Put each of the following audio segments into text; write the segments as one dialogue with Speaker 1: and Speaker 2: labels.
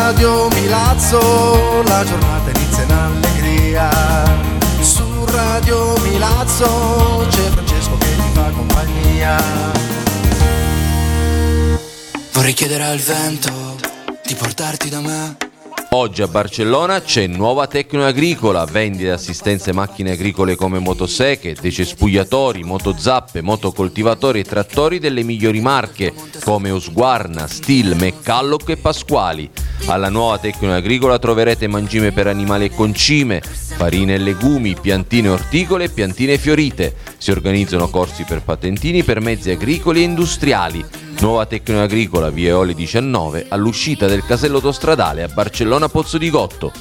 Speaker 1: Radio Milazzo la giornata inizia in allegria. Su Radio Milazzo c'è Francesco che ti fa compagnia. Vorrei chiedere al vento di portarti da me.
Speaker 2: Oggi a Barcellona c'è Nuova Tecno Agricola, vendita assistenze macchine agricole come motoseche, decespugliatori, motozappe, motocoltivatori e trattori delle migliori marche come Husqvarna, Stihl, McCulloch e Pasquali. Alla Nuova Tecno Agricola troverete mangime per animali e concime, farine e legumi, piantine orticole e piantine fiorite. Si organizzano corsi per patentini per mezzi agricoli e industriali. Nuova Tecno Agricola, via Eole 19, all'uscita del casello autostradale a Barcellona Pozzo di Gotto.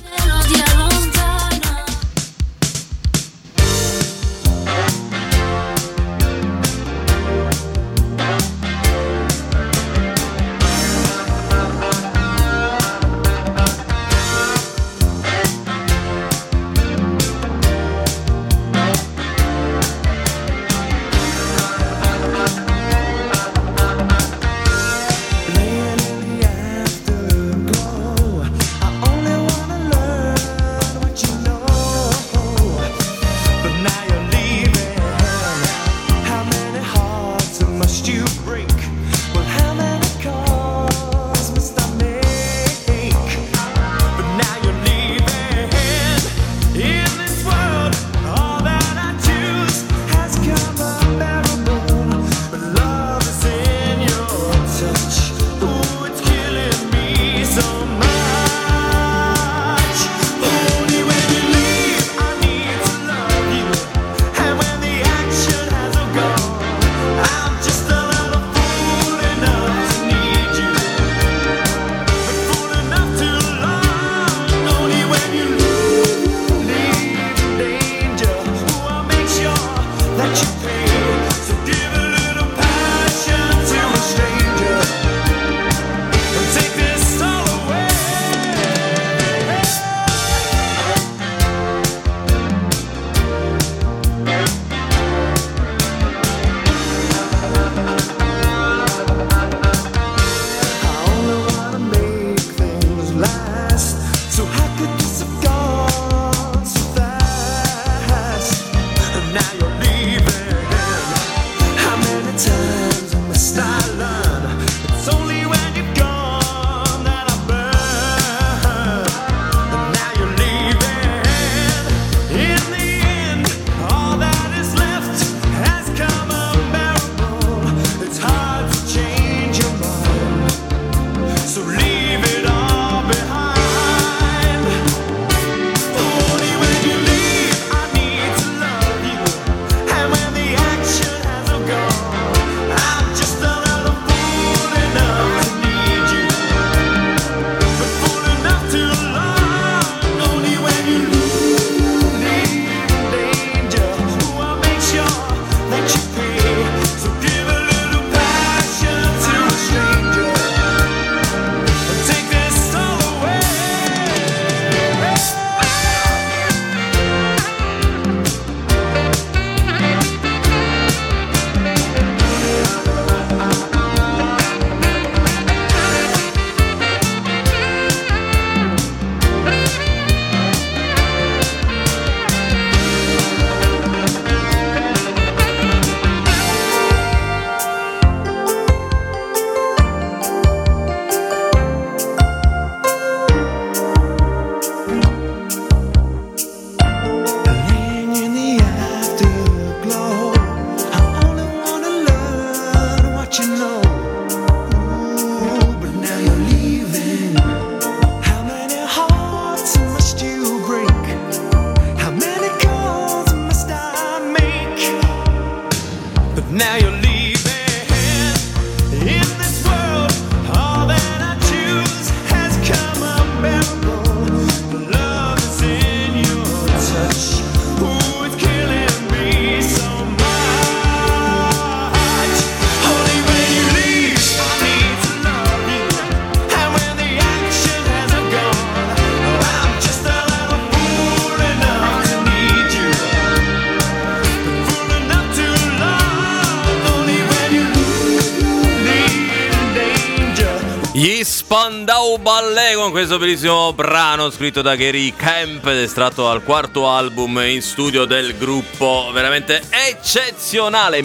Speaker 2: Gli Spandau Ballet con questo bellissimo brano scritto da Gary Kemp ed estratto dal quarto album in studio del gruppo, veramente eccezionale,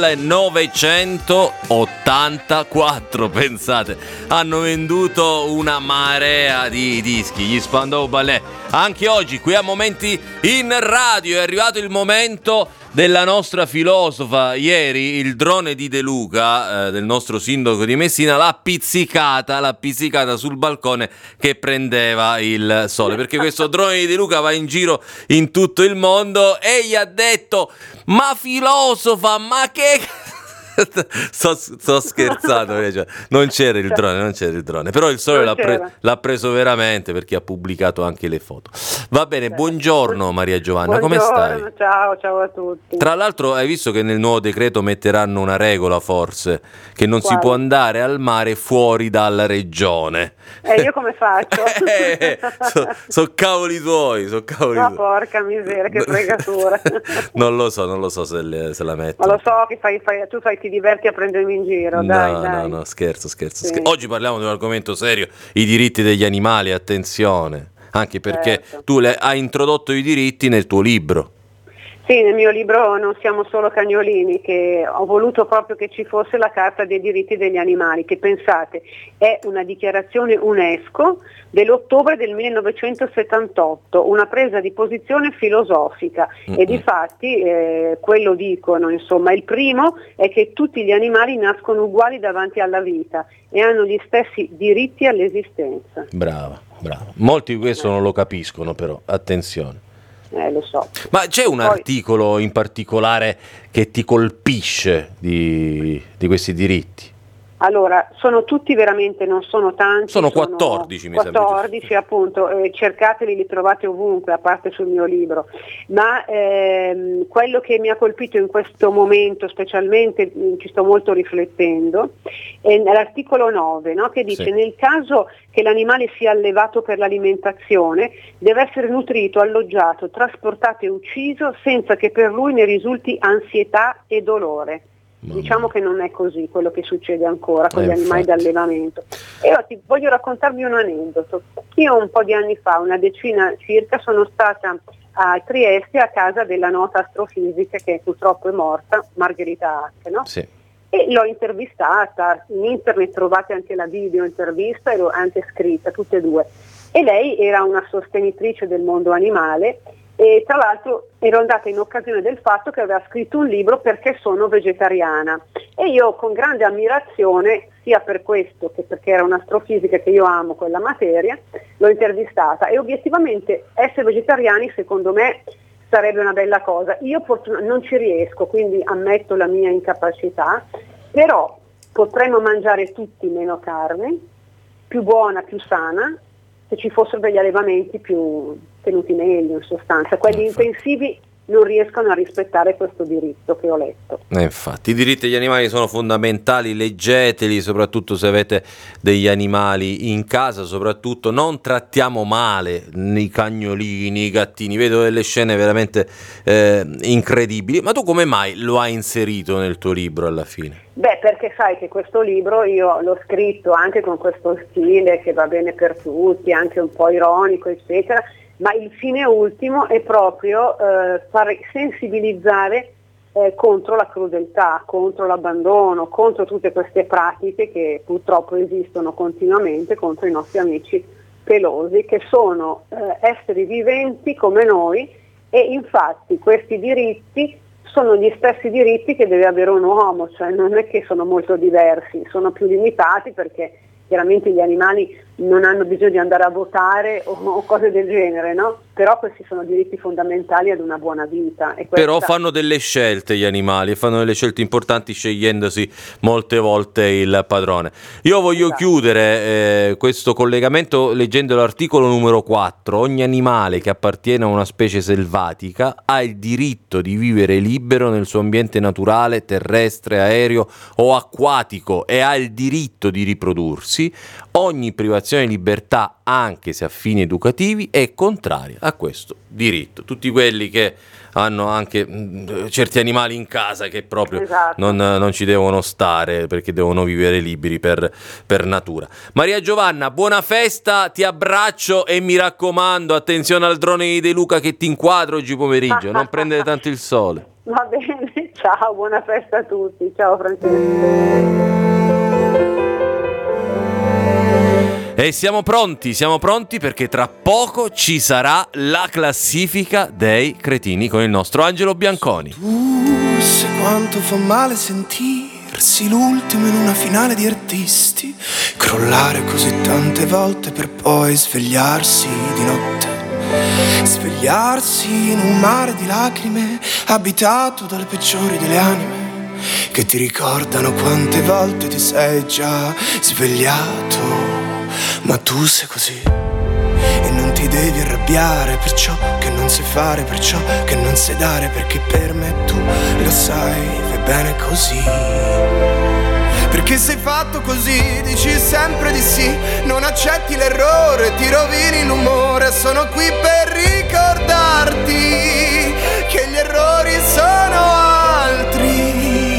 Speaker 2: 1984, pensate, hanno venduto una marea di dischi, gli Spandau Ballet. Anche oggi qui a Momenti in Radio è arrivato il momento della nostra filosofa. Ieri il drone di De Luca, del nostro sindaco di Messina, l'ha pizzicata sul balcone che prendeva il sole, perché questo drone di De Luca va in giro in tutto il mondo e gli ha detto: ma filosofa, ma che... sto scherzando, cioè, non c'era il drone, però il sole l'ha preso veramente, perché ha pubblicato anche le foto. Va bene, buongiorno Maria Giovanna, come stai?
Speaker 3: Ciao a tutti.
Speaker 2: Tra l'altro hai visto che nel nuovo decreto metteranno una regola, forse, che non si può andare al mare fuori dalla regione.
Speaker 3: Io come faccio?
Speaker 2: So cavoli tuoi,
Speaker 3: No, porca miseria, che fregatura.
Speaker 2: Non lo so se la metto.
Speaker 3: Ma lo so che tu ti diverti a prendermi in giro, dai.
Speaker 2: No, scherzo. Sì. Oggi parliamo di un argomento serio, i diritti degli animali, attenzione, anche perché tu hai introdotto i diritti nel tuo libro.
Speaker 3: Sì, nel mio libro Non siamo solo cagnolini, che ho voluto proprio che ci fosse la Carta dei diritti degli animali, che pensate è una dichiarazione UNESCO dell'ottobre del 1978, una presa di posizione filosofica e difatti quello dicono, insomma, il primo è che tutti gli animali nascono uguali davanti alla vita e hanno gli stessi diritti all'esistenza.
Speaker 2: Brava. Molti di questo non lo capiscono, però, attenzione.
Speaker 3: Lo so.
Speaker 2: Ma c'è un articolo in particolare che ti colpisce di questi diritti?
Speaker 3: Allora, sono tutti veramente, non sono tanti.
Speaker 2: Sono 14, mi sembra.
Speaker 3: 14 appunto, cercateli, li trovate ovunque, a parte sul mio libro. Ma quello che mi ha colpito in questo momento, specialmente, ci sto molto riflettendo, è l'articolo 9, no? Che dice: nel caso che l'animale sia allevato per l'alimentazione, deve essere nutrito, alloggiato, trasportato e ucciso senza che per lui ne risulti ansietà e dolore. Diciamo che non è così quello che succede ancora con gli animali d'allevamento. E ora voglio raccontarvi un aneddoto. Io un po' di anni fa, una decina circa, sono stata a Trieste a casa della nota astrofisica che purtroppo è morta, Margherita Hack, no?
Speaker 2: Sì.
Speaker 3: E l'ho intervistata, in internet trovate anche la video intervista e l'ho anche scritta, tutte e due. E lei era una sostenitrice del mondo animale. E tra l'altro ero andata in occasione del fatto che aveva scritto un libro Perché sono vegetariana, e io con grande ammirazione, sia per questo che perché era un'astrofisica che io amo quella materia, l'ho intervistata e obiettivamente essere vegetariani secondo me sarebbe una bella cosa. Io non ci riesco, quindi ammetto la mia incapacità, però potremmo mangiare tutti meno carne, più buona, più sana, se ci fossero degli allevamenti più tenuti meglio, in sostanza. Quelli intensivi non riescono a rispettare questo diritto che ho letto.
Speaker 2: Infatti i diritti degli animali sono fondamentali, leggeteli, soprattutto se avete degli animali in casa, soprattutto non trattiamo male i cagnolini, i gattini, vedo delle scene veramente incredibili. Ma tu come mai lo hai inserito nel tuo libro alla fine?
Speaker 3: Beh, perché sai che questo libro io l'ho scritto anche con questo stile che va bene per tutti, anche un po' ironico, eccetera, ma il fine ultimo è proprio far sensibilizzare contro la crudeltà, contro l'abbandono, contro tutte queste pratiche che purtroppo esistono continuamente contro i nostri amici pelosi, che sono esseri viventi come noi, e infatti questi diritti sono gli stessi diritti che deve avere un uomo, cioè non è che sono molto diversi, sono più limitati perché chiaramente gli animali non hanno bisogno di andare a votare o cose del genere, no? Però questi sono diritti fondamentali ad una buona vita. E
Speaker 2: Però fanno delle scelte gli animali, fanno delle scelte importanti scegliendosi molte volte il padrone. Io voglio chiudere questo collegamento leggendo l'articolo numero 4. Ogni animale che appartiene a una specie selvatica ha il diritto di vivere libero nel suo ambiente naturale, terrestre, aereo o acquatico, e ha il diritto di riprodursi. Ogni privazione privazione di libertà, anche se a fini educativi, è contraria a questo diritto. Tutti quelli che hanno anche certi animali in casa che proprio non ci devono stare, perché devono vivere liberi per natura. Maria Giovanna, buona festa, ti abbraccio e mi raccomando, attenzione al drone di De Luca che ti inquadra oggi pomeriggio, non prendere tanto il sole.
Speaker 3: Va bene, ciao, buona festa a tutti, ciao Francesco.
Speaker 2: E siamo pronti perché tra poco ci sarà la classifica dei cretini con il nostro Angelo Bianconi.
Speaker 1: Tu sai quanto fa male sentirsi l'ultimo in una finale di artisti, crollare così tante volte per poi svegliarsi di notte, svegliarsi in un mare di lacrime abitato dalle peggiori delle anime che ti ricordano quante volte ti sei già svegliato. Ma tu sei così e non ti devi arrabbiare per ciò che non sai fare, per ciò che non sai dare, perché per me tu lo sai, vai bene così. Perché sei fatto così, dici sempre di sì, non accetti l'errore, ti rovini l'umore. Sono qui per ricordarti che gli errori sono altri.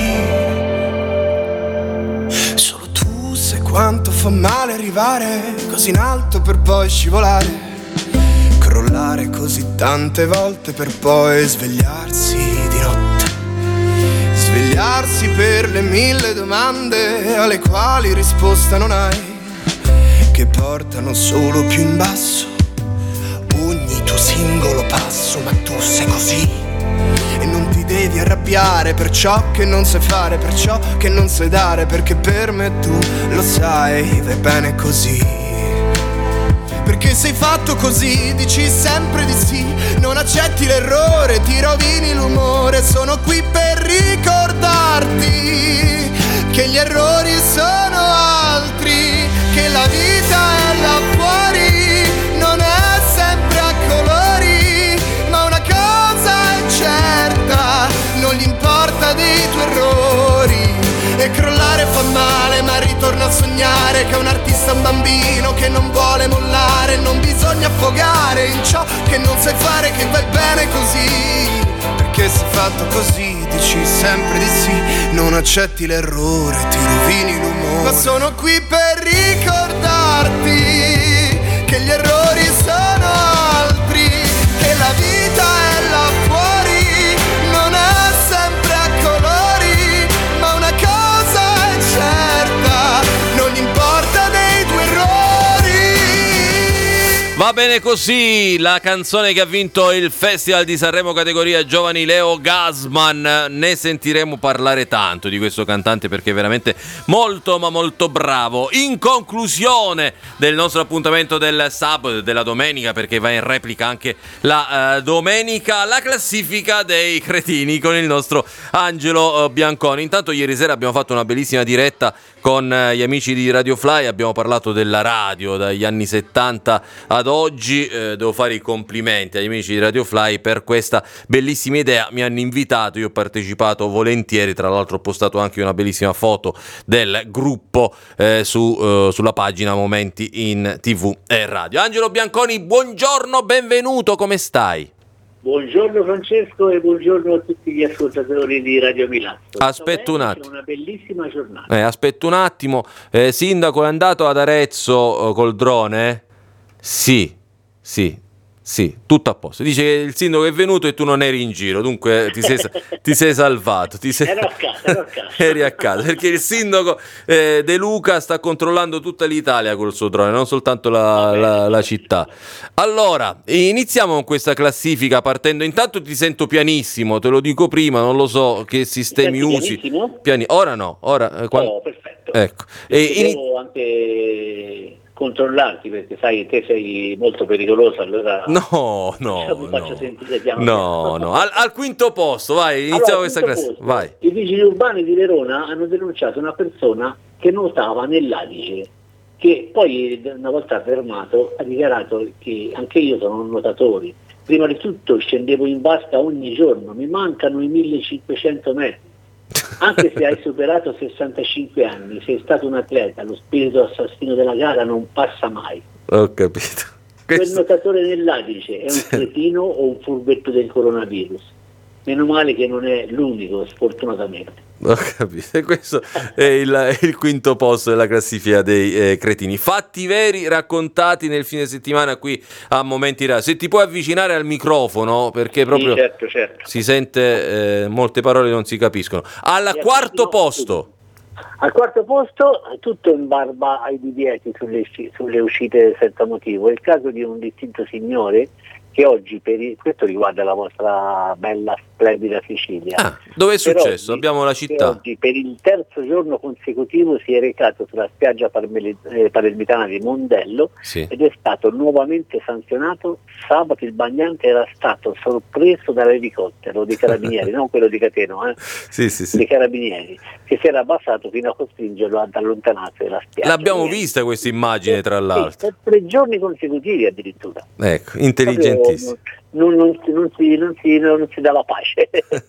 Speaker 1: Quanto fa male arrivare così in alto per poi scivolare, crollare così tante volte per poi svegliarsi di notte, svegliarsi per le 1000 domande alle quali risposta non hai, che portano solo più in basso ogni tuo singolo passo. Ma tu sei così e non ti devi arrabbiare per ciò che non sai fare, per ciò che non sai dare, perché per me tu lo sai, vai bene così. Perché sei fatto così, dici sempre di sì, non accetti l'errore, ti rovini l'umore. Sono qui per ricordarti che gli errori sono altri, che la vita è là fuori, non è sempre a colori, ma una cosa è certa, non gli importa dei tuoi errori. E crollare fa male, ma ritorno a sognare che un artista è un bambino che non vuole mollare. Non bisogna affogare in ciò che non sai fare, che vai bene così. Perché sei fatto così, dici sempre di sì, non accetti l'errore, ti rovini l'umore. Ma sono qui per ricordarti che gli errori sono altri, che la vita è là fuori, non è sempre a colori, ma una cosa è certa, non gli importa dei tuoi errori.
Speaker 2: Va bene così, la canzone che ha vinto il Festival di Sanremo categoria giovani, Leo Gassman. Ne sentiremo parlare tanto di questo cantante perché è veramente molto ma molto bravo. In conclusione del nostro appuntamento del sabato e della domenica, perché va in replica anche la domenica, la classifica dei cretini con il nostro Angelo Bianconi. Intanto ieri sera abbiamo fatto una bellissima diretta con gli amici di Radio Fly, abbiamo parlato della radio dagli anni 70 ad oggi. Devo fare i complimenti agli amici di Radio Fly per questa bellissima idea, mi hanno invitato, io ho partecipato volentieri, tra l'altro ho postato anche una bellissima foto del gruppo sulla pagina Momenti in TV e Radio. Angelo Bianconi, buongiorno, benvenuto, come stai?
Speaker 4: Buongiorno Francesco e buongiorno a tutti gli ascoltatori di Radio Milazzo.
Speaker 2: Aspetta un attimo.
Speaker 4: È una bellissima giornata.
Speaker 2: Aspetta un attimo. Sindaco, è andato ad Arezzo col drone? Sì, tutto a posto. Dice che il sindaco è venuto e tu non eri in giro, dunque ti sei salvato.
Speaker 4: Ero a casa.
Speaker 2: Eri a casa, perché il sindaco De Luca sta controllando tutta l'Italia col suo drone, non soltanto la città. Allora, iniziamo con questa classifica partendo. Intanto ti sento pianissimo, te lo dico prima, non lo so che sistemi usi. Ora no,
Speaker 4: perfetto.
Speaker 2: Ecco.
Speaker 4: Devo anche controllarti perché sai, te sei molto pericoloso, allora
Speaker 2: no,
Speaker 4: mi faccio sentire piano.
Speaker 2: Al quinto posto, vai, iniziamo questa classifica, vai.
Speaker 4: I vigili urbani di Verona hanno denunciato una persona che nuotava nell'Adige, che poi una volta fermato ha dichiarato che anche io sono un nuotatore, prima di tutto scendevo in vasca ogni giorno, mi mancano i 1500 metri. Anche se hai superato 65 anni, sei stato un atleta, lo spirito assassino della gara non passa mai.
Speaker 2: Ho capito.
Speaker 4: Quel nuotatore nell'Adige è un cretino o un furbetto del coronavirus? Meno male che non è l'unico, sfortunatamente.
Speaker 2: Ho capito, e questo è il quinto posto della classifica dei cretini. Fatti veri raccontati nel fine settimana qui a Momenti Radio. Se ti puoi avvicinare al microfono, perché proprio
Speaker 4: certo.
Speaker 2: si sente molte parole non si capiscono. Al quarto posto.
Speaker 4: Al quarto posto, tutto in barba ai divieti sulle uscite senza motivo. È il caso di un distinto signore che oggi, questo riguarda la vostra bella, splendida Sicilia.
Speaker 2: Dove è successo?
Speaker 4: Oggi,
Speaker 2: Abbiamo la città.
Speaker 4: Oggi, per il terzo giorno consecutivo, si è recato sulla spiaggia palermitana di Mondello,
Speaker 2: sì,
Speaker 4: ed è stato nuovamente sanzionato. Sabato il bagnante era stato sorpreso dall'elicottero dei carabinieri, non quello di Cateno,
Speaker 2: sì.
Speaker 4: dei carabinieri, che si era abbassato fino a costringerlo ad allontanarsi dalla spiaggia.
Speaker 2: L'abbiamo vista questa immagine, tra l'altro.
Speaker 4: Sì, per 3 giorni consecutivi addirittura.
Speaker 2: Ecco, intelligentissimo.
Speaker 4: Non si dava pace.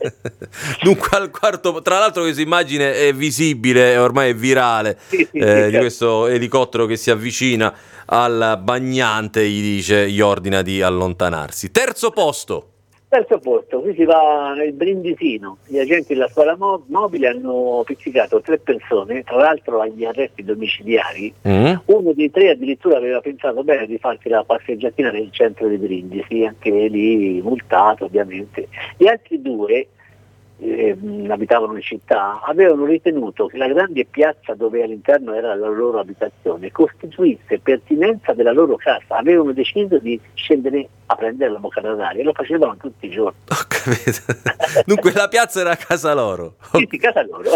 Speaker 2: Dunque al quarto, tra l'altro questa immagine è visibile, ormai è virale,
Speaker 4: Sì,
Speaker 2: di
Speaker 4: certo.
Speaker 2: questo elicottero che si avvicina al bagnante, gli ordina di allontanarsi. Terzo posto.
Speaker 4: Terzo posto, qui si va nel Brindisino. Gli agenti della squadra mobile hanno pizzicato 3 persone, tra l'altro agli arresti domiciliari. Uno dei 3 addirittura aveva pensato bene di farsi la passeggiatina nel centro di Brindisi, anche lì multato ovviamente. Gli altri 2 abitavano in città, avevano ritenuto che la grande piazza dove all'interno era la loro abitazione costituisse pertinenza della loro casa. Avevano deciso di scendere a prendere la boccata d'aria e lo facevano tutti i giorni.
Speaker 2: Ho capito. Dunque la piazza era a casa loro.
Speaker 4: Sì, casa loro.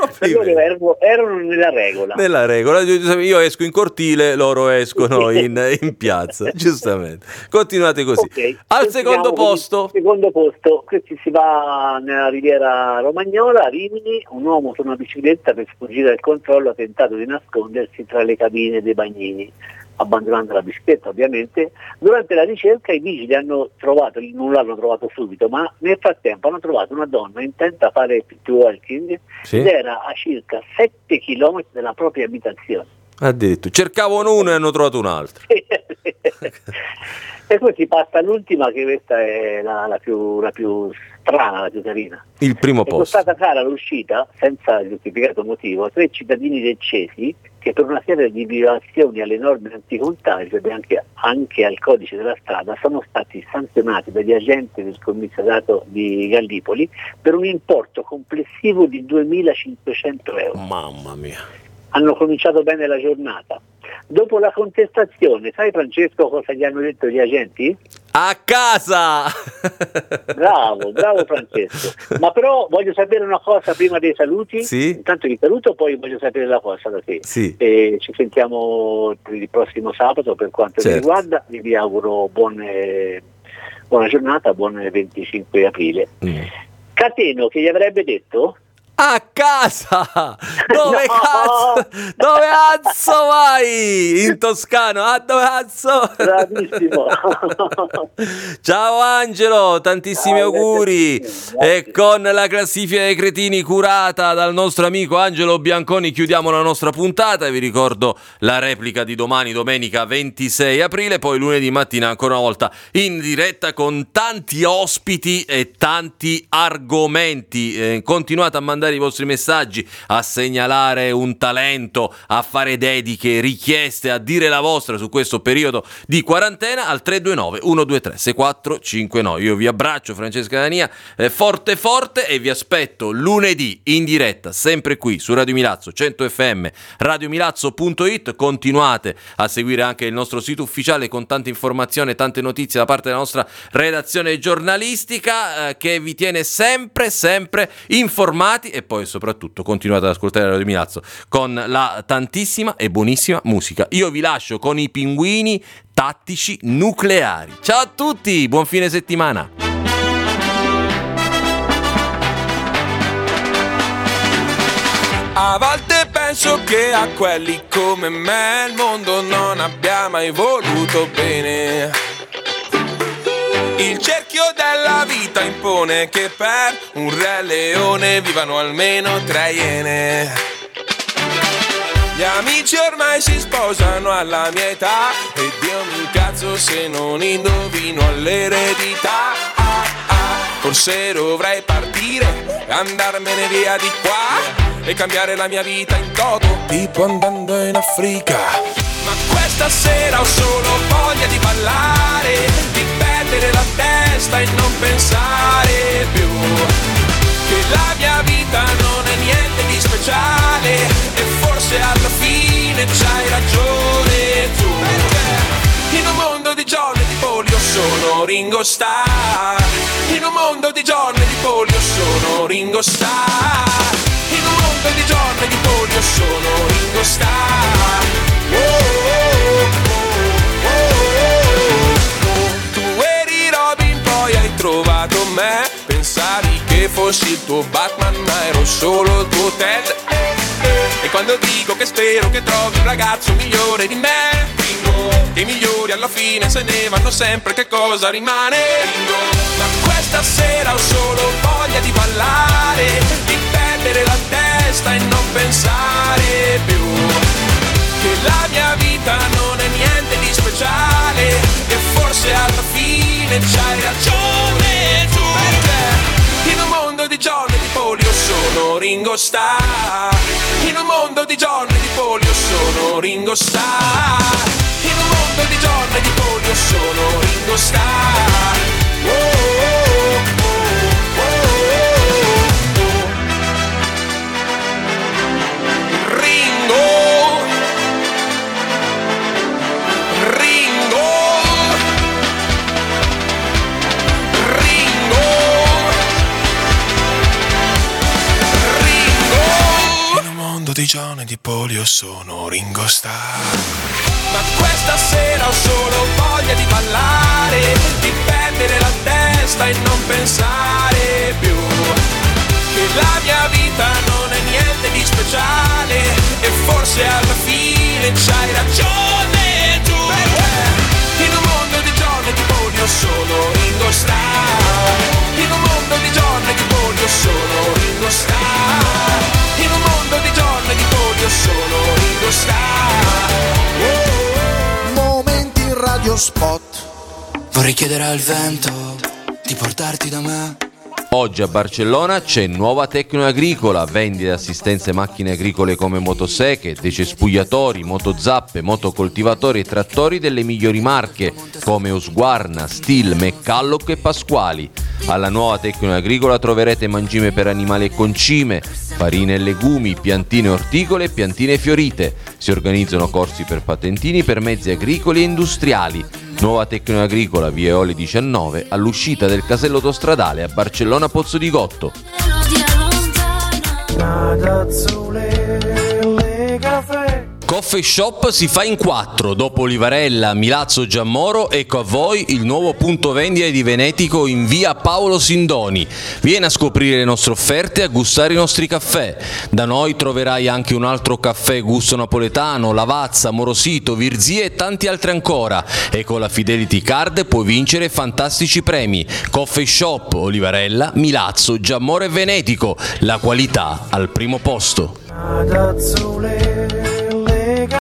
Speaker 4: Erano nella regola.
Speaker 2: Nella regola, io esco in cortile, loro escono in piazza, giustamente. Continuate così.
Speaker 4: Okay.
Speaker 2: Al secondo posto.
Speaker 4: Secondo posto, qui si va nella riviera romagnola, a Rimini. Un uomo su una bicicletta, per sfuggire al controllo, ha tentato di nascondersi tra le cabine dei bagnini, abbandonando la bicicletta ovviamente. Durante la ricerca i vigili non l'hanno trovato subito, ma nel frattempo hanno trovato una donna intenta a fare pit walking,
Speaker 2: sì,
Speaker 4: ed era a circa 7 km dalla propria abitazione.
Speaker 2: Addirittura cercavano uno e hanno trovato un altro.
Speaker 4: E poi si passa all'ultima, che questa è la più strana, la più carina.
Speaker 2: Il primo
Speaker 4: È
Speaker 2: posto.
Speaker 4: costata cara l'uscita, senza giustificato motivo, a 3 cittadini leccesi che per una serie di violazioni alle norme anticontagio e anche al codice della strada sono stati sanzionati dagli agenti del commissariato di Gallipoli per un importo complessivo di 2.500 euro.
Speaker 2: Mamma mia.
Speaker 4: Hanno cominciato bene la giornata. Dopo la contestazione, sai Francesco cosa gli hanno detto gli agenti?
Speaker 2: A casa!
Speaker 4: Bravo Francesco. Ma però voglio sapere una cosa prima dei saluti.
Speaker 2: Sì?
Speaker 4: Intanto ti saluto, poi voglio sapere la cosa da te.
Speaker 2: Sì.
Speaker 4: Ci sentiamo il prossimo sabato per quanto mi riguarda. Vi auguro buona giornata, buon 25 aprile. Cateno, che gli avrebbe detto?
Speaker 2: A casa! Dove cazzo vai? In Toscano? Dove cazzo?
Speaker 4: Bravissimo!
Speaker 2: Ciao Angelo, tantissimi auguri! E con la classifica dei cretini curata dal nostro amico Angelo Bianconi chiudiamo la nostra puntata. Vi ricordo la replica di domani, domenica 26 aprile, poi lunedì mattina ancora una volta in diretta con tanti ospiti e tanti argomenti. Continuate a mandare i vostri messaggi, a segnalare un talento, a fare dediche, richieste, a dire la vostra su questo periodo di quarantena al 329 123 6459. Io vi abbraccio, Francesca Dania, forte e vi aspetto lunedì in diretta sempre qui su Radio Milazzo 100 FM, radiomilazzo.it. Continuate a seguire anche il nostro sito ufficiale con tante informazioni e tante notizie da parte della nostra redazione giornalistica che vi tiene sempre informati, e poi soprattutto continuate ad ascoltare Radio Milazzo con la tantissima e buonissima musica. Io vi lascio con i Pinguini Tattici Nucleari. Ciao a tutti, buon fine settimana.
Speaker 5: A volte penso che a quelli come me il mondo non abbia mai voluto bene. Il cerchio cerchio della vita impone che per un re leone vivano almeno 3 iene. Gli amici ormai si sposano alla mia età e Dio mi incazzo se non indovino all'eredità. Forse dovrei partire e andarmene via di qua e cambiare la mia vita in toto, tipo andando in Africa. Ma questa sera ho solo voglia di ballare, di perdere la testa e non pensare più che la mia vita non è niente di speciale e forse alla fine c'hai ragione tu. In un mondo di John e di Paul io sono Ringo Starr. In un mondo di John e di Paul io sono Ringo Starr. In un mondo di John e di Paul io sono Ringo Starr. Tu eri Robin, poi hai trovato me. Pensavi che fossi il tuo Batman, ma ero solo il tuo Ted. E quando dico che spero che trovi un ragazzo migliore di me, che i migliori alla fine se ne vanno sempre, che cosa rimane? Ma questa sera ho solo voglia di ballare, di perdere la testa e non pensare più che la mia vita non è niente di speciale e forse alla fine c'hai ragione tu. Perché in un mondo di John e di Paul io sono Ringo Starr. In un mondo di John e di Paul io sono Ringo Starr. In un mondo di John e di Paul io sono Ringo Starr. Ringo, Ringo, Ringo, Ringo. In un mondo di John e di Paul io sono Ringo Starr. Ma questa sera ho solo voglia di ballare, di perdere la testa e non pensare più che la mia vita non è niente di speciale e forse alla fine c'hai ragione tu. Perché in un mondo di John e di Paul io sono Ringo Starr. In un mondo di John e di Paul io sono Ringo Starr. In un mondo di John e di Paul io sono Ringo Starr.
Speaker 1: Momenti in radio spot.
Speaker 6: Vorrei chiedere al vento di portarti da me.
Speaker 2: Oggi a Barcellona c'è Nuova Tecno Agricola, vendita assistenze macchine agricole come motoseche, decespugliatori, motozappe, motocoltivatori e trattori delle migliori marche come Husqvarna, Stihl, McCulloch e Pasquali. Alla Nuova Tecno Agricola troverete mangime per animali e concime, farine e legumi, piantine orticole e piantine fiorite. Si organizzano corsi per patentini per mezzi agricoli e industriali. Nuova Tecno Agricola, via Eoli 19, all'uscita del casello autostradale a Barcellona Pozzo di Gotto. Coffee Shop si fa in 4, dopo Olivarella, Milazzo, Giammoro, ecco a voi il nuovo punto vendita di Venetico in via Paolo Sindoni. Vieni a scoprire le nostre offerte e a gustare i nostri caffè. Da noi troverai anche un altro caffè gusto napoletano, Lavazza, Morosito, Virzia e tanti altri ancora. E con la Fidelity Card puoi vincere fantastici premi. Coffee Shop, Olivarella, Milazzo, Giammoro e Venetico. La qualità al primo posto.